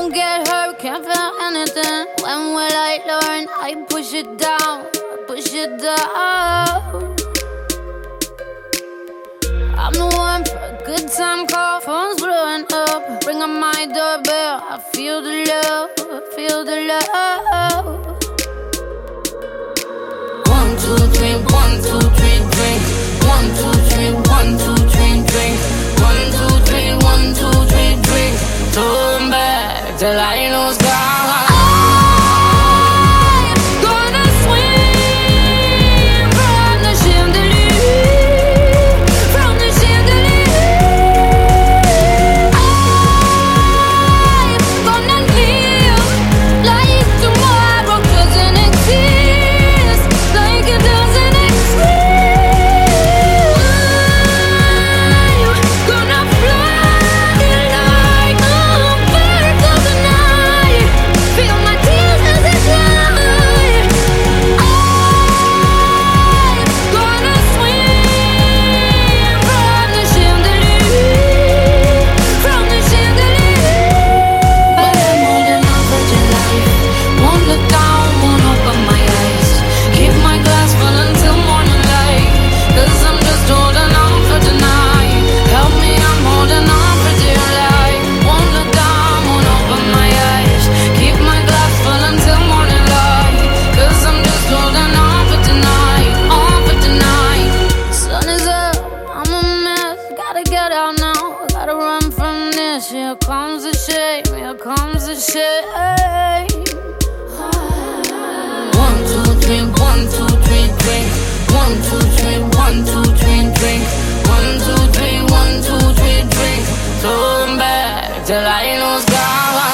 won't get hurt, can't feel anything. When will I learn? I push it down, push it down. I'm the one for a good time call. Phone's blowing up, ring on my doorbell. I feel the love, feel the love. 1, 2, 3, 1, 2, 3, drink. 1, 2, 3, 1, 2, 3, drink. 1, 2, 3, 1, 2, 3, drink. Turn back till I lose God. Here comes the shame, here comes the shame. 1, 2, 3, 1, 2, 3, drink. 1, 2, 3, 1, 2, 3, drink. 1, 2, 3, 1, 2, 3, drink. Turn back till I lose God.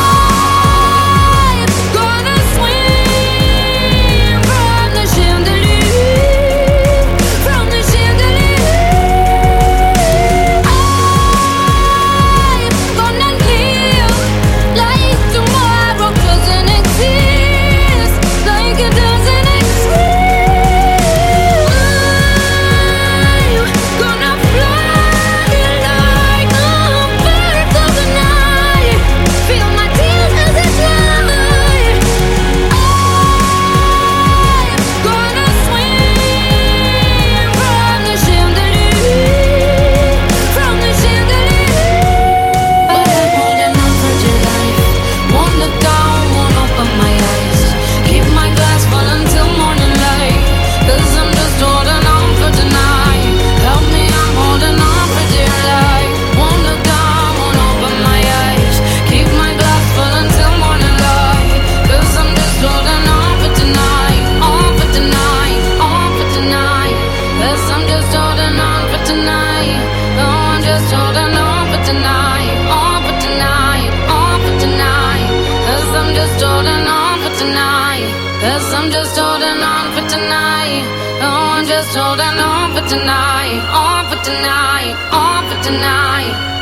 Cause I'm just holding on for tonight. Oh, I'm just holding on for tonight. On for tonight. On for tonight.